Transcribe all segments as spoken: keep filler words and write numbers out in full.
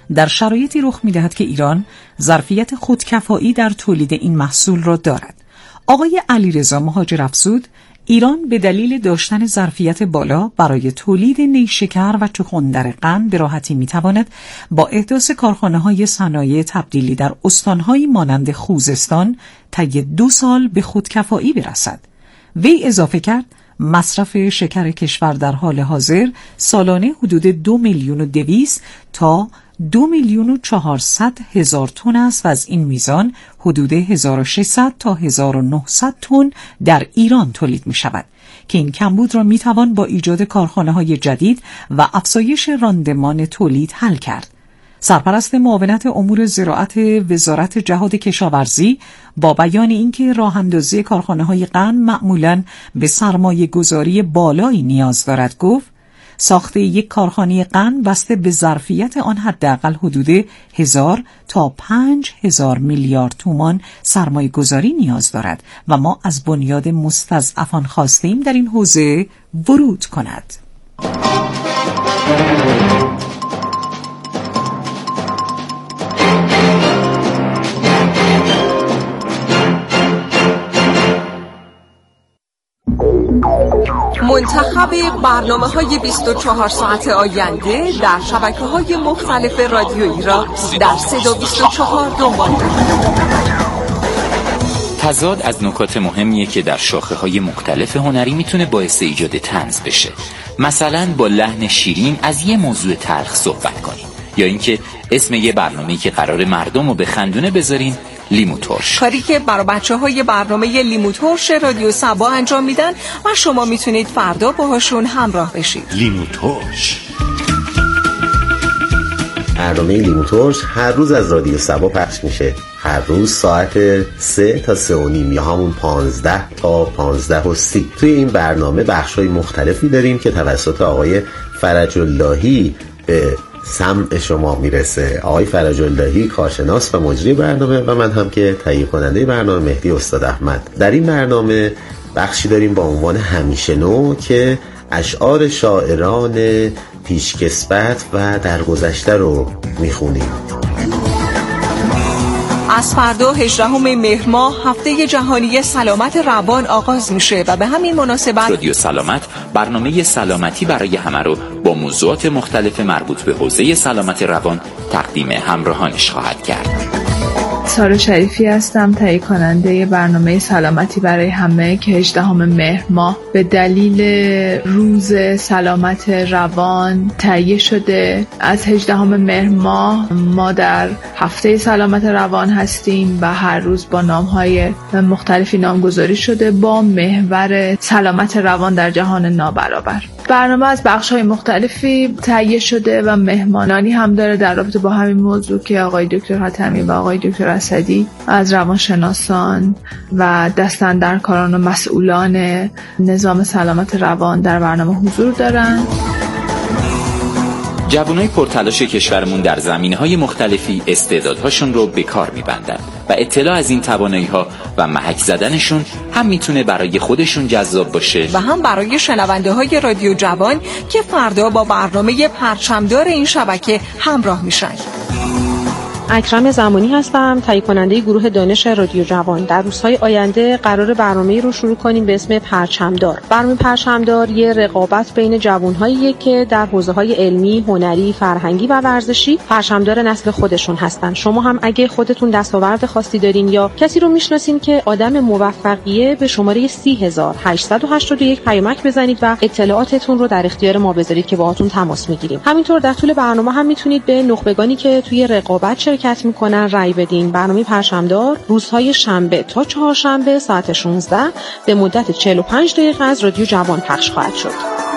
در شرایطی رخ می‌دهد که ایران ظرفیت خودکفایی در تولید این محصول را دارد. آقای علیرضا مهاجرافزود، ایران به دلیل داشتن ظرفیت بالا برای تولید نیشکر و چغندر قند به راحتی می‌تواند با احداث کارخانه‌های صنایع تبدیلی در استان‌هایی مانند خوزستان طی دو سال به خودکفایی برسد. وی اضافه کرد مصرف شکر کشور در حال حاضر سالانه حدود دو میلیون و دویست تا دو میلیون و چهارصد هزار تن است و از این میزان حدود هزار و ششصد تا هزار و نهصد تن در ایران تولید می شود که این کمبود را می توان با ایجاد کارخانه‌های جدید و افزایش راندمان تولید حل کرد. سرپرست معاونت امور زراعت وزارت جهاد کشاورزی با بیان اینکه راه اندازی کارخانه‌های قند معمولاً به سرمایه گذاری بالایی نیاز دارد گفت ساخت یک کارخانه قند بسته به ظرفیت آن حداقل حدود هزار تا پنج هزار میلیارد تومان سرمایه گذاری نیاز دارد و ما از بنیاد مستضعفان خواستیم در این حوزه ورود کند. منتخب برنامه‌های بیست و چهار ساعت آینده در شبکه‌های مختلف رادیویی را در صدا بیست و چهار دنبال کنید. تضاد از نکات مهمیه که در شاخه‌های مختلف هنری میتونه باعث ایجاد طنز بشه. مثلا با لحن شیرین از یه موضوع تلخ صحبت کنید، یا اینکه اسم یه برنامه‌ای که قرار مردم رو به خندونه بذارین لیمو ترش، کاری که برای بچه‌های برنامه لیمو ترش رادیو صبا انجام میدن و شما میتونید فردا باهاشون همراه بشید. لیمو ترش. برنامه لیمو ترش هر روز از رادیو صبا پخش میشه. هر روز ساعت سه تا سه و نیم یا همون پانزده تا پانزده و سی. توی این برنامه بخش‌های مختلفی داریم که توسط آقای فرج اللهی به سمع شما میرسه. آقای فرج اللهی کارشناس و مجری برنامه و من هم که تهیه کننده برنامه مهدی استاد احمد. در این برنامه بخشی داریم با عنوان همیشه نو که اشعار شاعران پیشکسوت و درگذشته رو میخونیم. از فردا هجدهم مهر ماه هفته جهانی سلامت روان آغاز میشه و به همین مناسبت رادیو سلامت برنامه سلامتی برای همه رو با موضوعات مختلف مربوط به حوزه سلامت روان تقدیم همراهانش خواهد کرد. سارا شریفی هستم، تهیه کننده برنامه سلامتی برای همه که هجدهم مهر ماه به دلیل روز سلامت روان تهیه شده. از هجدهم مهر ماه ما در هفته سلامت روان هستیم و هر روز با نام‌های مختلفی نامگذاری شده با محور سلامت روان در جهان نابرابر. برنامه از بخش‌های مختلفی تهیه شده و مهمانانی هم داره در رابطه با همین موضوع که آقای دکتر حاتمی و آقای دکتر اسدی از روانشناسان و دستاندرکاران و مسئولان نظام سلامت روان در برنامه حضور دارن. جوانای پرتلاش کشورمون در زمینه‌های مختلفی استعدادهاشون رو به کار می‌بندن و اطلاع از این توانایی‌ها و محک زدنشون هم میتونه برای خودشون جذاب باشه و هم برای شنونده‌های رادیو جوان که فردا با برنامه پرچمدار این شبکه همراه میشن. اکرم زمانی هستم، تهیه کننده گروه دانش رادیو جوان. در روزهای آینده قرار برنامه‌ای رو شروع کنیم به اسم پرچمدار. برنامه پرچمدار یه رقابت بین جوان‌هاییه که در حوزه‌های علمی، هنری، فرهنگی و ورزشی پرچمدار نسل خودشون هستن. شما هم اگه خودتون دستاورد خاصی دارین یا کسی رو میشناسین که آدم موفقیه، به شماره سی هزار هشتصد و هشتاد و یک پیامک بزنید و اطلاعاتتون رو در اختیار ما بذارید که باهاتون تماس میگیریم. همینطور در طول برنامه هم میتونید به نخبگانی که توی رقابت شرکت میکنن رای بدین. برنامه پرچمدار روزهای شنبه تا چهارشنبه ساعت شانزده به مدت چهل و پنج دقیقه از رادیو جوان پخش خواهد شد.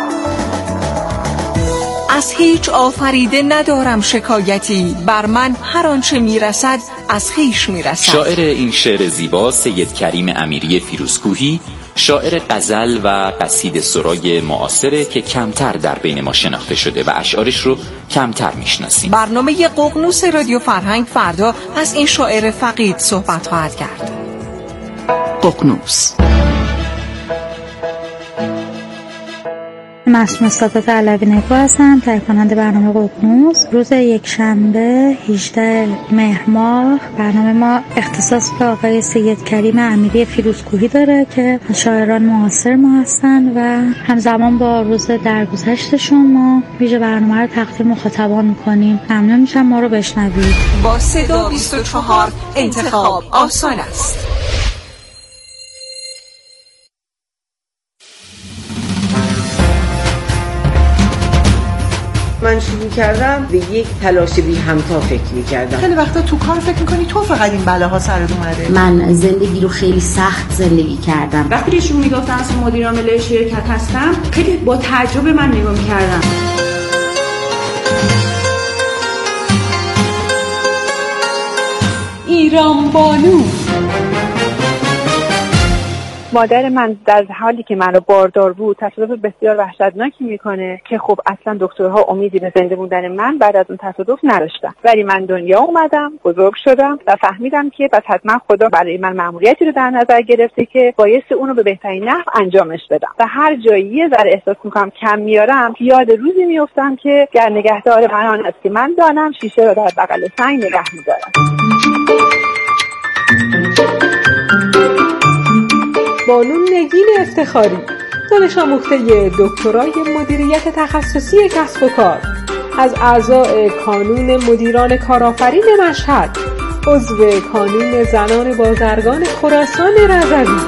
از هیچ آفریده ندارم شکایتی، بر من هر آنچه میرسد از خویش میرسد. شاعر این شعر زیبا سید کریم امیری فیروزکوهی، شاعر غزل و قصیده سرای معاصره که کمتر در بین ما شناخته شده و اشعارش رو کمتر میشناسیم. برنامه ققنوس رادیو فرهنگ فردا از این شاعر فقید صحبت خواهد کرد. ققنوس. معصومه سادات علوی نگو هستم، تهیه کننده برنامه ققنوس. روز یک شنبه هجدهم مهر ماه برنامه ما اختصاص به آقای سید کریم امیری فیروزکوهی داره که شاعران معاصر ما هستن و همزمان با روز درگذشتشون ما ویژه برنامه رو تقدیم مخاطبان میکنیم. ممنون میشم ما رو بشنوید. با صدا بیست و چهار انتخاب آسان است. من شروع کردم به یک تلاش بی همتا فکر می‌کردم. خیلی وقتا تو کار فکر می‌کنی تو فقط این بلاها سرت اومده. من زندگی رو خیلی سخت زندگی کردم. وقتی که شروع میگفتن از مدیر عامل شرکت هستم، خیلی با تعجب من نگاه می‌کردم. ایران بانو. مادر من در حالی که من رو باردار بود تصادف بسیار وحشتناکی میکنه که خب اصلا دکترها امیدی به زنده موندن من بعد از اون تصادف نداشتن، ولی من دنیا اومدم، بزرگ شدم و فهمیدم که پس حتما خدا برای من مأموریتی رو در نظر گرفته که بایستی اونو به بهترین نحو انجامش بدم. و هر جایی یه ذره احساس میکنم کم میارم، یاد روزی میافتم که گر نگهدار من است که من دانم شیشه رو در بغل سنگ نگه میدارم. بانو نگین افتخاری، دانش آموخته دکترای مدیریت تخصصی کسب و کار، از اعضای کانون مدیران کارآفرین مشهد، عضو کانون زنان بازرگان خراسان رضوی.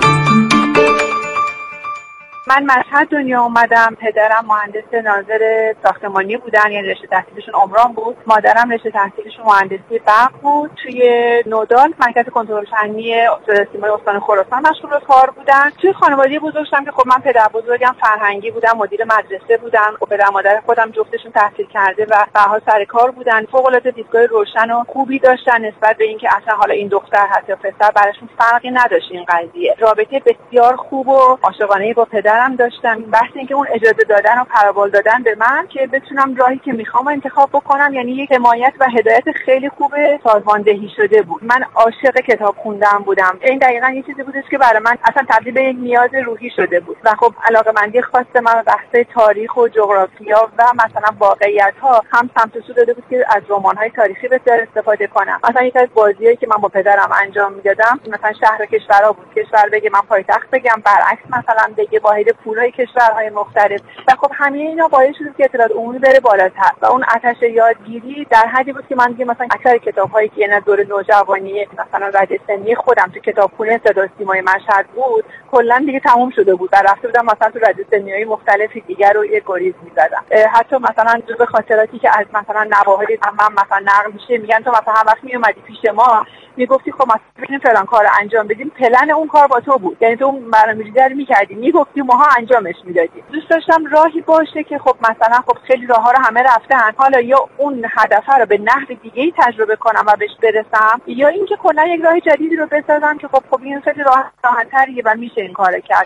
من مشهد دنیا اومدم. پدرم مهندس ناظر ساختمانی بودن، یعنی رشته تحصیلشون عمران بود. مادرم رشته تحصیلشون مهندسی برق بود. توی نودال مرکز کنترل فنی سیمای استان خراسان مشغول به کار بودن. توی خانواده بزرگ شدم که خب من پدر بزرگم فرهنگی بودن، مدیر مدرسه بودن. و پدر مادر خودم جفتشون تحصیل کرده و به هر حال سر کار بودن. فوق العاده دیدگاه روشن و خوبی داشتن نسبت به اینکه اصلا حالا این دختر هست یا پسر براشون فرقی نداشت این قضیه. رابطه بسیار خوب و عاشقانه‌ای با پدر هم داشتم. بحث اینکه اون اجازه دادن و پروبال دادن به من که بتونم راهی که میخوام انتخاب بکنم، یعنی یک حمایت و هدایت خیلی خوب سازماندهی شده بود. من عاشق کتاب خوندن بودم. این دقیقاً یه چیزی بودش که برای من اصلا تبدیل به یک نیاز روحی شده بود و خب علاقه‌مندی خاص من به بحث تاریخ و جغرافیا و مثلا واقعیت‌ها هم سمت سو داده بود که از رمان‌های تاریخی بسیار استفاده کنم. مثلا یک از بازیایی که من با پدرم انجام میدادم مثلا شهر و کشورها بود. کشور بگه من پایتخت بگم، برعکس مثلا بگه واحد پولهای کشورهای مختلف. و خب همه اینا باعث شد که اطلاعات عمومی بره بالاتر و اون آتش یادگیری در حدی بود که من دیگه مثلا اکثر کتاب‌هایی که یعنی دوره نوجوانی مثلا رده سنی خودم تو کتابخونه صدا سیمای مشهد بود کلا دیگه تموم شده بود و رفته بودم مثلا تو رده سنی‌های مختلفی دیگر رو یه گریز می‌زدم. حتی مثلا جزو خاطراتی که از مثلا نواحی عمم مثلا نقل میشه میگن تو مثلا هر وقت میومدی پیش ما میگفتی خب مثلا ببینیم فلان کارو انجام بدیم، پلن اون کار با تو بود، یعنی تو اون برنامه‌ریزی رو می‌کردی، میگفتی ماها انجامش میدادیم. دوست داشتم راهی باشه که خب مثلا خب خیلی راه‌ها رو همه رفتن، حالا یا اون هدف رو به نحو دیگه‌ای تجربه کنم و بهش برسم، یا اینکه کلا یک راه جدیدی رو بسازم که خب خب این خیلی راه راحت‌تریه و میشه این کارو کرد.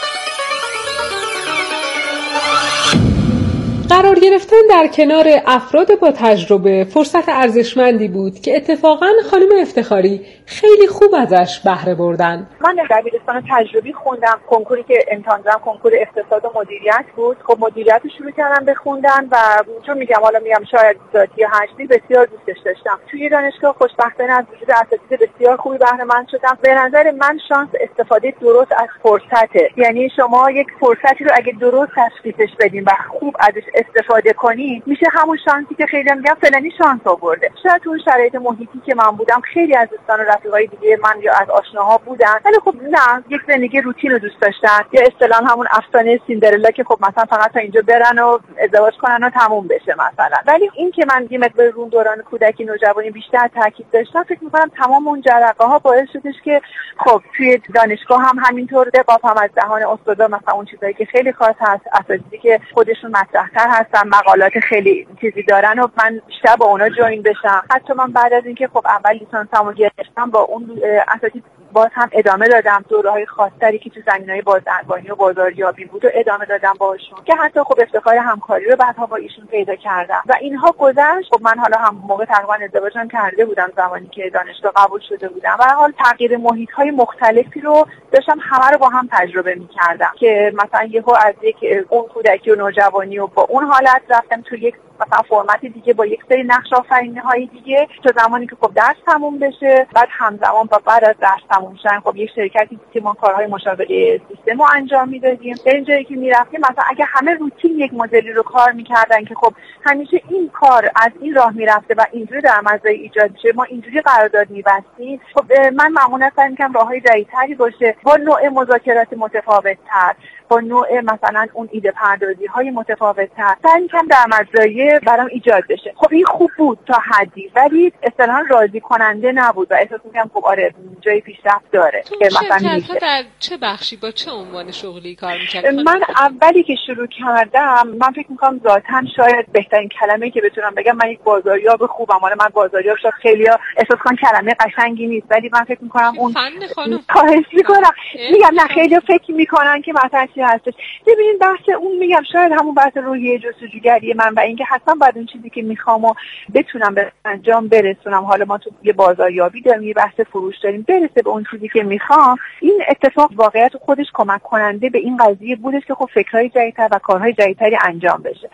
قرار گرفتن در کنار افراد با تجربه فرصت ارزشمندی بود که اتفاقاً خانم افتخاری خیلی خوب ازش بهره بردن. من دبیرستان تجربی خوندم، کنکوری که امتحان دادم کنکور اقتصاد و مدیریت بود. خب مدیریت رو شروع کردم بخوندن و چون میگم حالا میگم شاید ذاتی یا هشتی بسیار دوستش داشتم. توی دانشگاه خوشبختانه از وجود اساتید بسیار خوبی بهره مند شدم. به نظر من شانس استفاده درست از فرصته، یعنی شما یک فرصتی رو اگه درست تشخیصش بدین و خوب ازش استفاده کنی میشه همون شانسی که خیلی میگم فلانی شانس آورده. شاید تو شرایط محیطی که من بودم خیلی از دوستان و رفیقای دیگه من یا از آشناها بودن ولی خب نه یک زندگی روتین رو دوست داشتن، یا اصطلاحاً همون افسانه سیندرلا که خب مثلا فقط تا اینجا برن و ازدواج کنن و تموم بشه مثلا. ولی این که من یه مقدار رو دوران کودکی نوجوانی بیشتر تاکید داشتم، فکر می‌کنم تمام اون جرقه ها باعث شدش که خب توی دانشگاه هم همینطور دقاقم از دهان استادا مثلا اون چیزایی که خیلی خاص هست، اساتیدی که خودشون مطرح‌تر هستن، مقالات خیلی چیزی دارن و من بیشتر با اونا جوین بشم. حتی من بعد از اینکه خب اول لیسانسمو گرفتم با اون اساتید باز هم ادامه دادم دوره‌های خاصی که تو زمینه‌های بازرگانی و بازاریابی بود و ادامه دادم باهاشون که حتی خب افتخار همکاری رو بعدها با ایشون پیدا کردم و اینها گذشت. خب من حالا هم موقع تقریبا ازدواجم کرده بودم زمانی که دانشگاه قبول شده بودم و حال تغییر محیط‌های مختلفی رو داشتم همه رو با هم تجربه می‌کردم که مثلا یهو از یک اون کودکی و نوجوانی و با اون حالت رفتم تو یک مثلا فرمت دیگه با یک سری نقش آفرینی‌های دیگه تا زمانی که خب درس تموم بشه. بعد همزمان با بعد از درس تموم شدن خب یک شرکتی که ما کارهای مشابه سیستم رو انجام میدادیم. به این جایی که میرفتیم مثلا اگه همه روتین یک مدلی رو کار میکردن که خب همیشه این کار از این راه میرفته و اینجوری در مزرعه ایجاد میشه، ما اینجوری قرارداد می‌بستیم، خب من معمولا سعی می‌کنم راههای جدیدتری باشه با نوع مذاکرات متفاوت‌تر، با نوع مثلا اون ایده پردازی های متفاوت تر سعی می‌کنم در مزرعه برام ایجاد بشه. خب این خوب بود تا حدی ولی اصطلاحاً راضی کننده نبود و احساس می‌کنم خب آره جای پیشرفت داره که مثلا میشه. در چه بخشی با چه عنوان شغلی کار می‌کردی؟ من اولی که شروع کردم من فکر می‌کنم ذاتاً شاید بهترین کلمه‌ای که بتونم بگم من یک بازاریاب خوبم. حالا من بازاریاب شاید خیلی‌ها احساس کنن کلمه قشنگی نیست ولی من فکر می‌کنم اون فن خانم خواهش می‌کنم میگم نه خیلی‌ها فکر می‌کنن که مثلا هستش. ببینید بحث اون میگم شاید همون بحث روحیه جستجوگری من و اینکه حتما بعد اون چیزی که میخوام و بتونم به انجام برسونم، حالا ما تو یه بازاریابی داریم یه بحث فروش داریم، برسه به اون چیزی که میخوام. این اتفاق واقعیت خودش کمک کننده به این قضیه بودش که خب فکرهای جدیدتر و کارهای جدیدتری انجام بشه.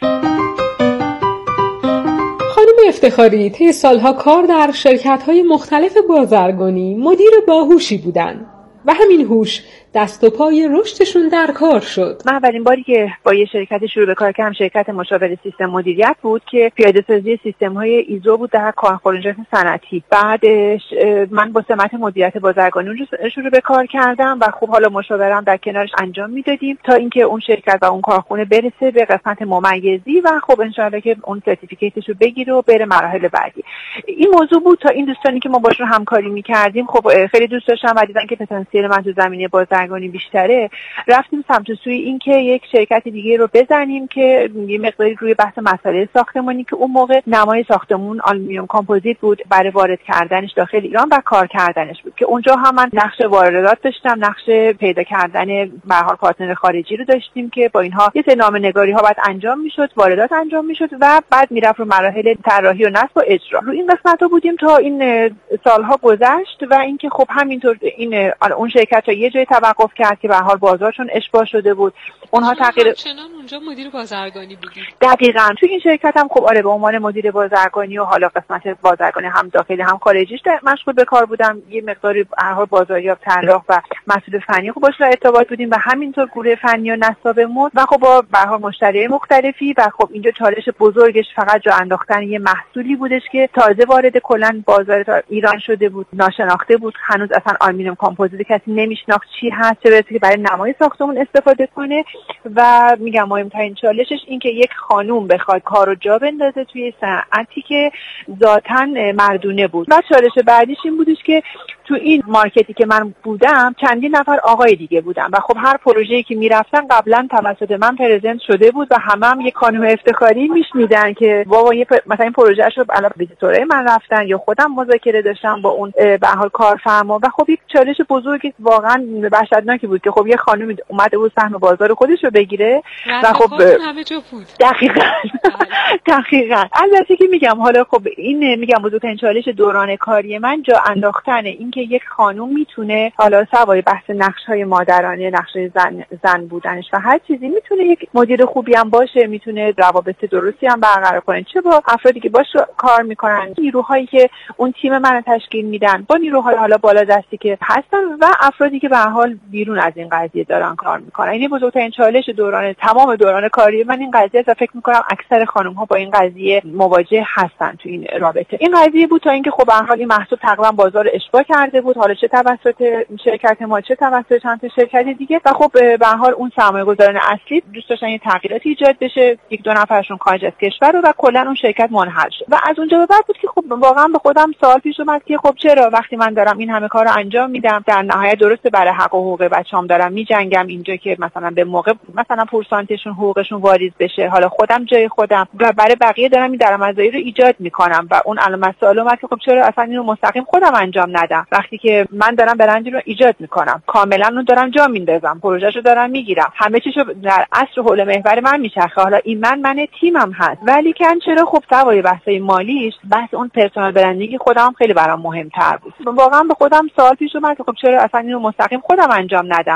خانم افتخاری طی سالها کار در شرکت‌های مختلف بازرگانی مدیر باهوشی بودند و همین هوش دست و پای رشدشون در کار شد. من اولین باری که با یه شرکت شروع به کار کردم شرکت مشاور سیستم مدیریت بود که پیاده سازی سیستم‌های ایزو بود در کارخانجات صنعتی. بعدش من با سمت مدیریت بازرگانی اونجا شروع به کار کردم و خب حالا مشاورم در کنارش انجام میدادیم تا اینکه اون شرکت و اون کارخونه برسه به قسمت ممیزی و خب ان شاءالله که اون سرتیفیکیتش رو بگیره و بره مراحل بعدی. این موضوع بود تا این دوستانی که ما باشون همکاری می‌کردیم خب خیلی دوست داشتم و دیدن که پتانسیل من تو زمینه بازرگانی بیشتره، رفتیم سمت سوی این که یک شرکت دیگه رو بزنیم که یه مقداری روی بحث مسئله ساختمانی که اون موقع نمای ساختمون آلومینیوم کامپوزیت بود برای وارد کردنش داخل ایران و کار کردنش بود که اونجا هم من نقش واردات داشتم، نقش پیدا کردن به هر حال پارتنر خارجی رو داشتیم که با اینها یه سری نامه‌نگاری ها بعد انجام میشد، واردات انجام میشد و بعد میرفت رو مراحل طراحی و نصب و اجرا. رو این قسمت‌ها بودیم تا این سالها گذشت و اینکه خب همینطور این اون شرکت یه جای توقف کرد که به هر حال بازارشون اشباع شده بود. اونها تغییر چنان اونجا مدیر بازرگانی بودید. دقیقاً تو این شرکت هم خب آره به عنوان مدیر بازرگانی و حالا قسمت بازرگانی هم داخلی هم خارجیش مشغول به کار بودم. یه مقداری به هر حال بازاریاب، طراح و مسئول فنی خب باش ارتباط بودیم و همینطور گروه فنی و نصابمون و خب با به هر حال مشتریای مختلفی و خب اینجا چالش بزرگش فقط جا انداختن یه محصولی بودش که تازه وارد کلاً بازار ایران شده بود، ناشناخته بود، هنوز اصلا آلومینیوم کامپوزیت کسی نمیشناخت چی هست، چه برسه که برای نمای ساختمون استفاده کنه. و میگم مهمترین چالشش این که یک خانوم بخواد کارو جا بندازه توی صنعتی که ذاتاً مردونه بود. و چالش بعدیش این بودش که تو این مارکتی که من بودم چندین نفر آقای دیگه بودن و خب هر پروژه‌ای که میرفتن قبلا توسط من پرزنت شده بود و همه هم یک خانم افتخاری میشنیدن که بابا یه پ... مثلا این پروژه‌اش رو الان ویزیتورای من رفتن یا خودم مذاکره داشتم با اون به حال کارفرما و خب یک چالش بزرگی واقعا وحشتناکی بود که خب یه خانم اومده بود سهم بازار خودش رو بگیره و خب همه جا بود. دقیقاً دقیقاً البته که میگم حالا خب این میگم بزرگترین چالش دوران کاری من جا انداختن این که یک خانم میتونه حالا سوای بحث نقش‌های مادرانه، نقش‌های زن زن بودنش و هر چیزی میتونه یک مدیر خوبی هم باشه، میتونه روابط درستی هم برقرار کنه، چه با افرادی که باش کار میکنن، نیروهایی که اون تیم منو تشکیل میدن، با نیروهای حالا بالا دستی که هستن و افرادی که به هر حال بیرون از این قضیه دارن کار میکنن. این بزرگترین چالش دوران تمام دوران کاری من این قضیه است و فکر میکنم اکثر خانم‌ها با این قضیه مواجه هستن تو این رابطه. این قضیه بود تا اینکه خب به هر حال این محصول تقریبا بازار اشباع کرده بود، حالا چه توسط شرکت ما چه توسط چند تا شرکت دیگه و خب به هر حال اون سرمایه‌گذاران اصلی دوست داشتن یه تغییراتی ایجاد بشه، یک دو نفرشون خارج از کشور و کلا اون شرکت منحل شد و از اونجا به بعد بود که خب خب واقعا به خودم سوال پیش اومد که خب چرا وقتی من دارم این همه کارو انجام میدم، در نهایت درسته برای حق و حقوق بچه‌ام دارم میجنگم اینجا که مثلا به موقع مثلا پورسانتشون حقوقشون واریز بشه، حالا خودم جای خودم و برای بقیه دارم این درآمدزایی رو ایجاد میکنم و اون علامت سوال اومد که خب چرا اصلا اینو مستقیم خودم انجام ندم وقتی که من دارم برندی رو ایجاد میکنم، کاملا اون دارم جا میندازم، پروژهشو دارم میگیرم، همه چیزو در اصل حول محور من میچرخه. حالا این من من تیمم هست، ولی که چرا خب سوای بحثای مالیش بحث اون پرسونال برندینگ خودم خیلی برام مهمتر بود. واقعا به خودم سوال پیش اومد که خب چرا اصلا اینو مستقیم خودم انجام ندم.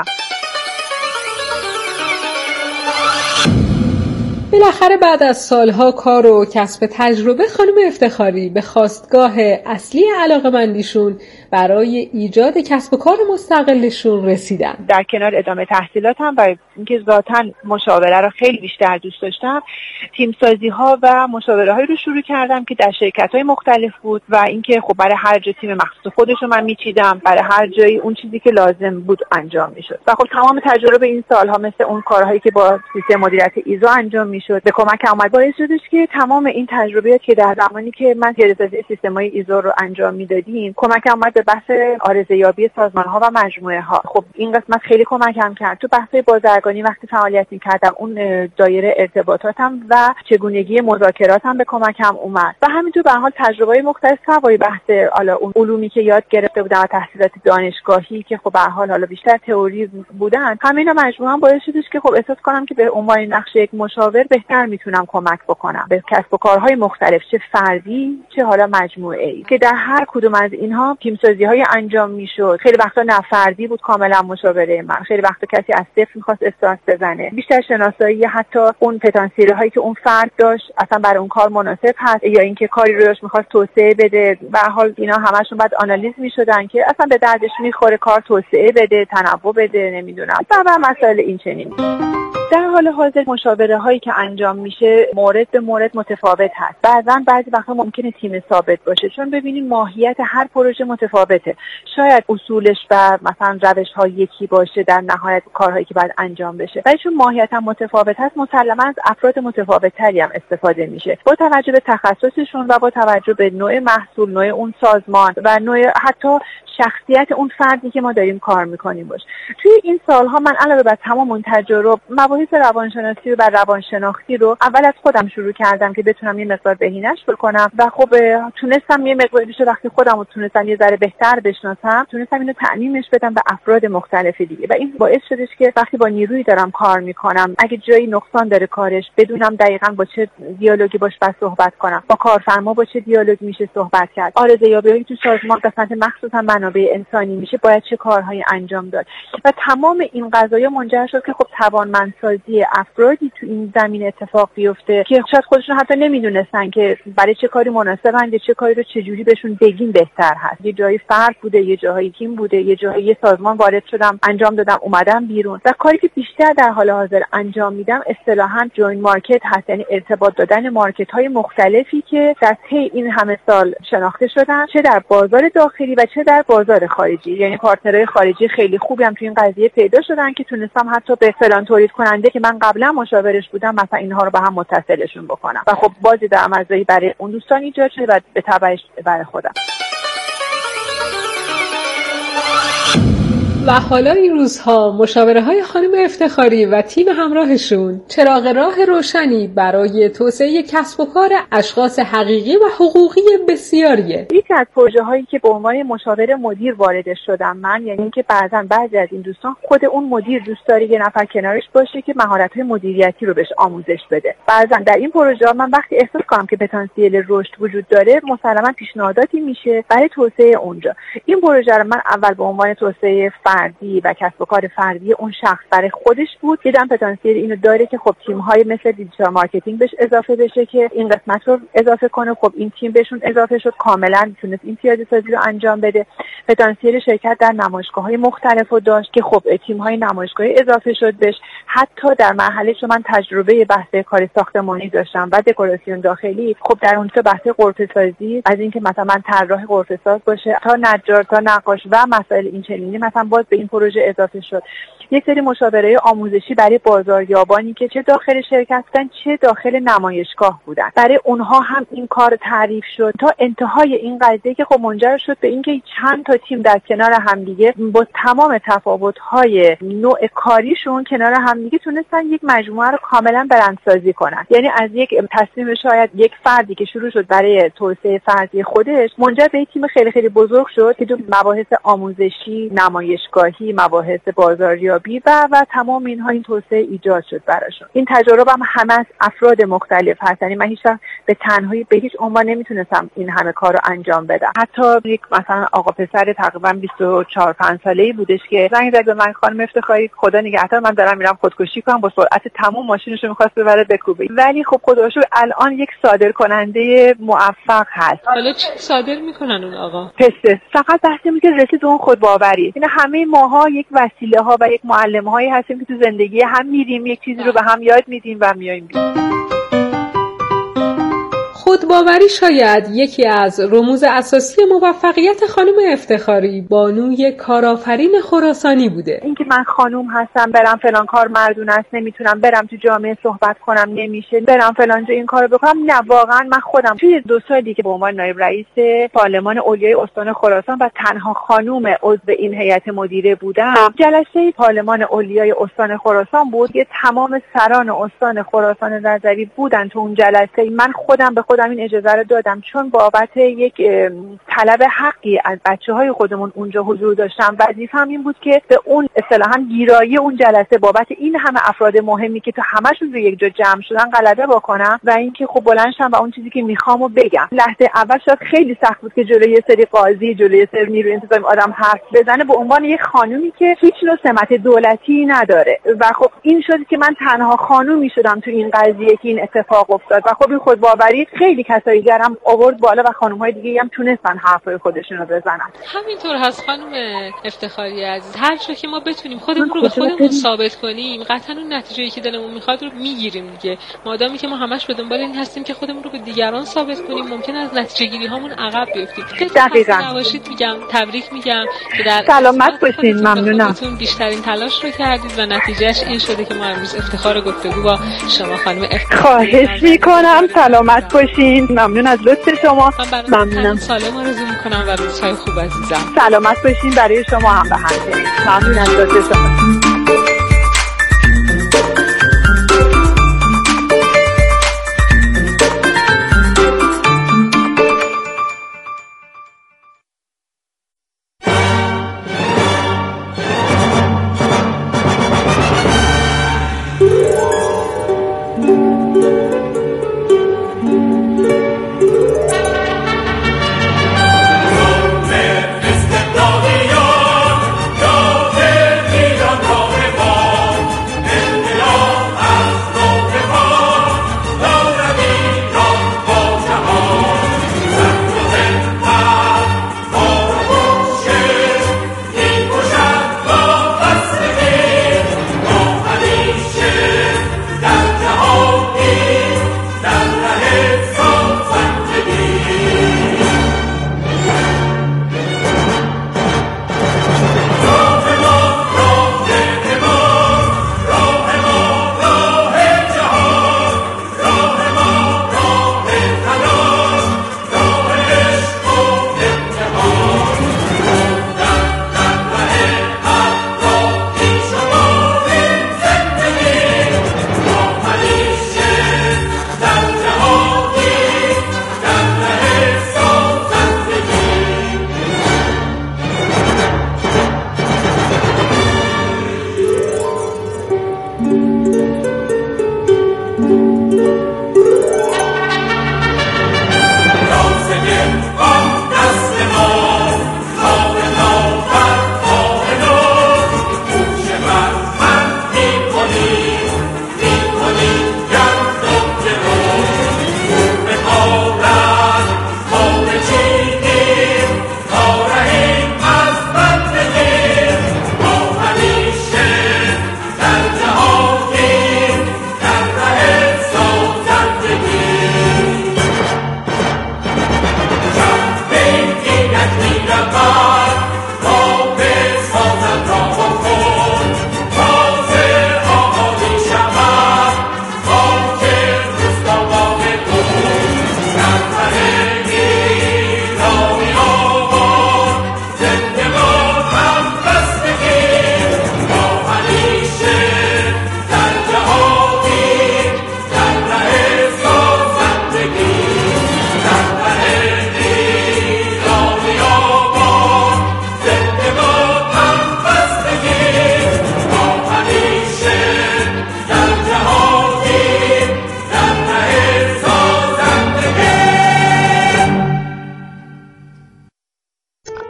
بالاخره بعد از سالها کار و کسب تجربه خانم افتخاری به خواستگاه اصلی علاقه‌مندیشون برای ایجاد کسب و کار مستقلشون رسیدن. در کنار ادامه تحصیلاتم و اینکه ذاتاً مشاوره رو خیلی بیشتر دوست داشتم، تیم سازی ها و مشاوره هایی رو شروع کردم که در شرکت های مختلف بود و اینکه خب برای هر جای تیم مخصوص خودش رو من میچیدم، برای هر جایی اون چیزی که لازم بود انجام میشد. و خب تمام تجربه این سالها مثل اون کارهایی که با سیستم مدیریت ایزو انجام میشد به کمک اومد، باعث شدش که تمام این تجربیات که در زمانی که من پیاده‌سازی سیستم‌های ایزو رو انجام میدادیم کمک اومد به بحث عارضه‌یابی سازمان‌ها و مجموعه‌ها. خب این قسمت خیلی کمکم کرد. تو بحث بازرگانی وقتی فعالیت می‌کردم اون دایره ارتباطاتم و چگونگی مذاکراتم به کمکم اومد و همینطور به هر حال تجربه‌های مختلف سوای بحث حالا اون علومی که یاد گرفته بودم و تحصیلات دانشگاهی که خب به هر حال حالا بیشتر تئوری بودن، همینا مجموعاً باعث شدش که خب احساس کنم که به عنوان نقش یک مشاور بهتر میتونم کمک بکنم به کسب و کارهای مختلف، چه فردی چه حالا مجموعه‌ای، که در هر کدوم از اینها تیم‌سازی‌های انجام میشد. خیلی وقتا نه فردی بود کاملا مشاوره من، خیلی وقتا کسی از صفر می‌خواست استارت بزنه، بیشتر شناسایی حتی اون پتانسیل هایی که اون فرد داشت اصلا برای اون کار مناسب هست یا اینکه کاری رو داشت می‌خواست توسعه بده. به هر حال اینا همشون بعد آنالیز می‌شدن که اصلا به دردش می‌خوره کار توسعه بده، تنوع بده، نمیدونم و مسائل این چنین. در حال حاضر مشاوره هایی که انجام میشه مورد به مورد متفاوت هست. بعضا بعضی وقتا ممکنه تیم ثابت باشه، چون ببینید ماهیت هر پروژه متفاوته. شاید اصولش و مثلا روش ها یکی باشه در نهایت کارهایی که باید انجام بشه، ولی چون ماهیت هم متفاوت هست مسلما از افراد متفاوت تری هم استفاده میشه با توجه به تخصصشون و با توجه به نوع محصول، نوع اون سازمان و نوع حتی شخصیت اون فردی که ما داریم کار میکنیم باشه. توی این سالها من علاوه بر تمام اون تجارب مباحث روانشناسی و روانشناختی رو اول از خودم شروع کردم که بتونم یه مقدار بهینه‌اش بکنم و خب تونستم یه مقدار بیشتر وقتی خودم رو تونستم یه ذره بهتر بشناسم، تونستم اینو تعمیمش بدم به افراد مختلف دیگه و این باعث شدش که وقتی با نیرویی دارم کار میکنم اگه جایی نقصان داره کارش بدونم دقیقاً با چه دیالوگی باش باید صحبت کنم، با کارفرما با چه دیالوگی میشه صحبت کرد، آرزویابی تو سازمان قسمت مخصوصا منابع انسانی میشه باید چه کارهایی انجام داد و تمام این قضايا منجر شد که خب توانمندسازی افرادی تو این زمین اتفاق بیفته که شاید خودشون حتی نمیدونستن که برای چه کاری مناسبن یا چه کاری رو چه جوری بهشون بگیم بهتر هست. یه جایی فرد بوده، یه جایی تیم بوده، یه جایی یه سازمان وارد شدم انجام دادم اومدم بیرون و کاری که بیشتر در حال حاضر انجام میدم اصطلاحاً جوین مارکت هست، یعنی ارتباط دادن مارکت های مختلفی که در طی این همه سال شناخته شدن، چه در بازار داخلی و چه در بازار خارجی. یعنی پارتنرهای خارجی خیلی خوبی هم تو این قضیه پیدا شدن که تونستم حتی به فلان تولید کننده که من قبلا مشاورش بودم مثلا اینها رو به هم متصلشون بکنم و خب بازی درآمدزایی برای اون دوستان ایجاد شده و به تبعش برای خودم. و حالا این روزها مشاوره های خانم افتخاری و تیم همراهشون چراغ راه روشنی برای توسعه کسب و کار اشخاص حقیقی و حقوقی بسیاریه. یکی از پروژه هایی که به عنوان مشاور مدیر وارد شدم من، یعنی اینکه بعضا بعضی از این دوستان خود اون مدیر دوست داره یه نفر کنارش باشه که مهارت های مدیریتی رو بهش آموزش بده. بعضا در این پروژه من وقتی احساس کنم که پتانسیل رشد وجود داره مسلما پیشنهاداتی میشه برای توسعه اونجا. این پروژه رو من اول به عنوان توسعه فردی و کسب و کار فردی اون شخص برای خودش بود. دیدم پتانسیل اینو داره که خب تیم‌های مثل دیجیتال مارکتینگ بهش اضافه بشه که این قسمت رو اضافه کنه. خب این تیم بهشون اضافه شد، کاملا تونست این پیاده‌سازی رو انجام بده. پتانسیل شرکت در نمایشگاه‌های مختلف رو داشت که خب تیم‌های نمایشگاهی اضافه شد بهش. حتی در مرحله که من تجربه بحث کار ساختمانی داشتم و دکوراسیون داخلی، خب در اونجا بحث غرفه‌سازی از اینکه مثلا من طراح غرفه‌ساز باشه تا نجار تا نقاش و مسائل این چنینی مثلا باز به این پروژه اضافه شد. یک سری مشاوره آموزشی برای بازاریابانی که چه داخل شرکت بودن چه داخل نمایشگاه بودن. برای اونها هم این کار تعریف شد تا انتهای این قضیه که خب منجر شد به اینکه چند تا تیم در کنار همدیگه با تمام تفاوت‌های نوع کاریشون کنار همدیگه تونستن یک مجموعه رو کاملا برندسازی کنن. یعنی از یک تصمیم شاید یک فردی که شروع شد برای توسعه فردی خودش منجر به یک تیم خیلی خیلی بزرگ شد که تو مباحث آموزشی، نمایشگاهی، مباحث بازاریابی و و تمام اینها این توسعه ایجاد شد براشون. این تجربه هم همه از افراد مختلف هست. یعنی من هیچ به تنهایی به هیچ عنوان نمیتونستم این همه کار رو انجام بدم. حتی یک مثلا آقا پسر تقریبا بیست و چهار پنج ساله‌ای بودش که زنگ زد به من، خانم افتخاری خدا نگهدار من دارم میرم خودکشی کنم، با سرعت تمام ماشینش رو می‌خواست ببره بکوبه. ولی خب خدا رو شکر الان یک صادرکننده موفق هست. حالا چی صادر میکنن اون آقا؟ پسته. فقط بحث اینه که رسید اون خودباوری. این همه ماها یک وسیله‌ها و یک معلم‌هایی هستیم که تو زندگی هم میریم یک چیزی رو به هم یاد میدیم و میایم. خودباوری شاید یکی از رموز اساسی موفقیت خانم افتخاری، بانوی کارآفرین خراسانی بوده. اینکه من خانوم هستم برم فلان کار مردون است نمیتونم، برم تو جامعه صحبت کنم نمیشه، برم فلان جا این کارو بکنم، نه واقعا من خودم توی دو سالی که به عنوان نایب رئیس پارلمان علیای استان خراسان و تنها خانوم عضو این هیئت مدیره بودم، جلسه پارلمان علیای استان خراسان بود که تمام سران استان خراسان رضوی بودن تو اون جلسه. من خودم به خودم این اجازه رو دادم چون بابت یک طلب حقی از بچه‌های خودمون اونجا حضور داشتم. وظیفه‌م این بود که به اون اصطلاحاً گیرایی اون جلسه بابت این همه افراد مهمی که تو همشون رو یک جا جمع شدن غلبه بکنم و اینکه خب بلند شم و اون چیزی که میخوامو بگم. لحظه اول شاید خیلی سخت بود که جلوی یه سری قاضی، جلوی یه سری نیروی انتظامی آدم حرف بزنه به عنوان یک خانومی که هیچ نوع سمت دولتی نداره و خب این شد که من تنها خانومی شدم تو این قضیه که این اتفاق افتاد و خب این خودباوری خیلی کسایی دیگرم آورد بالا و خانم‌های دیگه هم تونستن حرفای خودشون رو بزنن. همینطور هست خانم افتخاری عزیز، هر جا که ما بتونیم خودمون رو به خودمون ثابت کنیم قطعاً اون نتیجه‌ای که دلمون میخواد رو میگیریم دیگه. مادامی که ما همش به دنبال این هستیم که خودمون رو به دیگران ثابت کنیم ممکن است نتیجه گیری هامون عقب بیفتیم. دقیقاً. نباشید میگم تبریک میگم که در سلامت باشین. ممنونم. بیشترین تلاش رو کردید و نتیجهش این شده که ما امروز افتخار گفتگو با شما خانم افتخاری. خواهش می‌کنم. سلامت باشین. ممنون از لطف شما. ممنونم. سلام آرزو میکنم و روزهای خوب عزیزم. سلامت باشین. برای شما هم به همین. ممنون از لطف شما. Istnienia, ja, ja,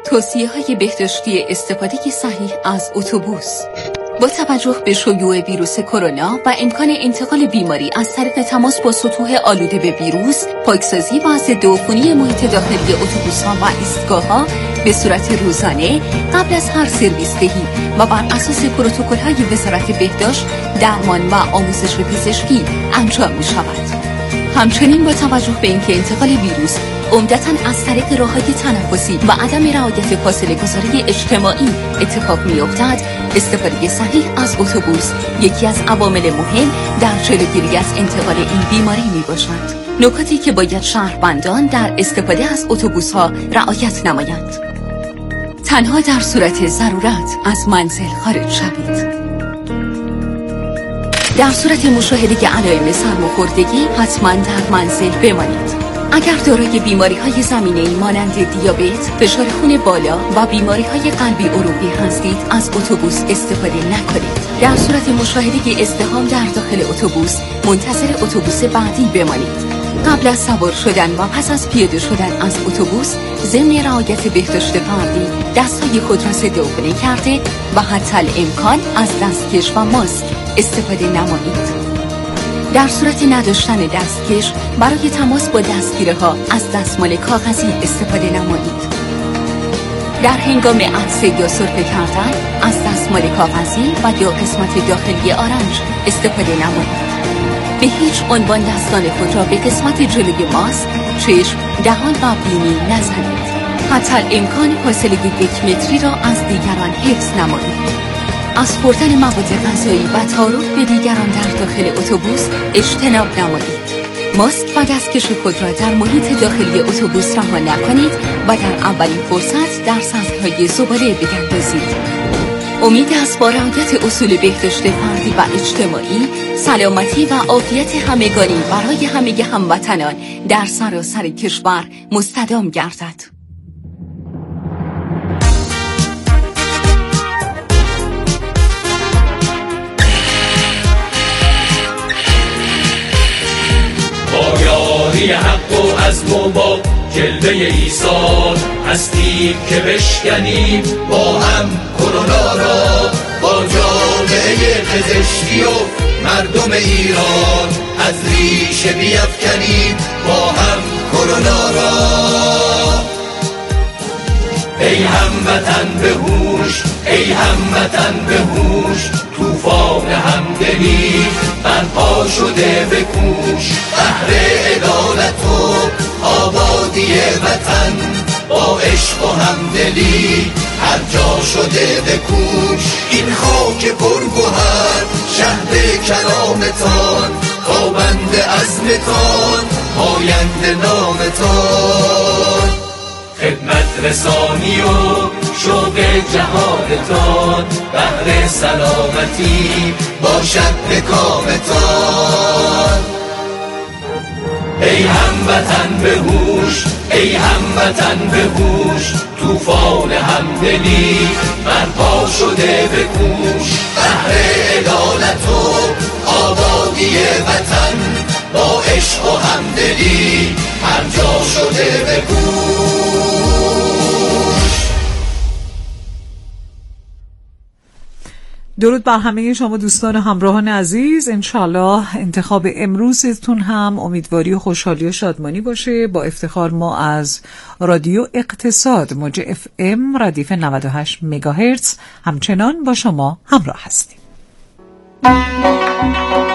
توصیه‌های بهداشتی استفاده صحیح از اتوبوس. با توجه به شیوع ویروس کرونا و امکان انتقال بیماری از طریق تماس با سطوح آلوده به ویروس، پاکسازی و ضدعفونی محیط داخلی اتوبوس‌ها و ایستگاه‌ها به صورت روزانه قبل از هر سرویس دهی و بر اساس پروتکل‌های وزارت بهداشت، درمان و آموزش پزشکی انجام می‌شود. همچنین با توجه به اینکه انتقال ویروس عمدتاً از طریق راه‌های تنفسی و عدم رعایت فاصله گذاری اجتماعی اتفاق می‌افتد، استفاده صحیح از اتوبوس یکی از عوامل مهم در جلوگیری از انتقال این بیماری میباشد. نکاتی که باید شهروندان در استفاده از اتوبوس‌ها رعایت نمایند: تنها در صورت ضرورت از منزل خارج شوید. در صورت مشاهده علائم سرماخوردگی حتما در منزل بمانید. اگر دارای بیماری‌های زمینه‌ای مانند دیابت، فشار خون بالا و بیماری‌های قلبی عروقی هستید، از اتوبوس استفاده نکنید. در صورت مشاهده ازدحام در داخل اتوبوس، منتظر اتوبوس بعدی بمانید. قبل از سوار شدن و پس از پیاده شدن از اتوبوس، ضمن رعایت بهداشت فردی، دست‌های خود را ضدعفونی کرده و حتی الامکان از دستکش و ماسک استفاده نمایید. در صورت نداشتن دستکش، برای تماس با دستگیره‌ها از دستمال کاغذی استفاده نمایید. در هنگام عطسه یا سرفه کردن، از دستمال کاغذی و یا قسمت داخلی آرنج استفاده نمایید. به هیچ عنوان دستان خود را به قسمت جلوی ماسک، چشم، دهان و بینی نزنید. حتی الامکان فاصله یک متری را از دیگران حفظ نمایید. از خوردن مواد غذایی و تعارف به دیگران در داخل اتوبوس اجتناب نمایید. ماسک و دستکش خود را در محیط داخلی اتوبوس رها نکنید و در اولین فرصت در سطح‌های زباله بیندازید. امید است با رعایت اصول بهداشت فردی و اجتماعی، سلامتی و عافیت همگانی برای همه هموطنان در سراسر کشور مستدام گردد. یاری حق و عزم و با جلوه ایثار هستیم که بشکنیم با هم کرونا را، با جامعه پزشکی و مردم ایران از ریشه بیفکنیم با هم کرونا را. ای هموطن به هوش، ای هموطن به هوش، طوفان همدلی برپا شده به کوش. بهر عدالت و آبادی وطن با عشق و همدلی هر جا شده به کوش. این خاک پرگوهر شهر کلامتان، تابند عزمتان، پاینده نامتان. خدمت رسانی و شوق جهادتان، بهر سلامتی باشد به کامتان. ای هموطن به هوش، ای هموطن به هوش، طوفان همدلی برپا شده به کوش. بهر عدالت و آبادی وطن با عشق و همدلی هر جا شده به کوش. درود بر همه شما دوستان و همراهان عزیز. انشالله انتخاب امروزتون هم امیدواری و خوشحالی و شادمانی باشه. با افتخار ما از رادیو اقتصاد موج اف ام ردیف نود و هشت مگاهرتز همچنان با شما همراه هستیم.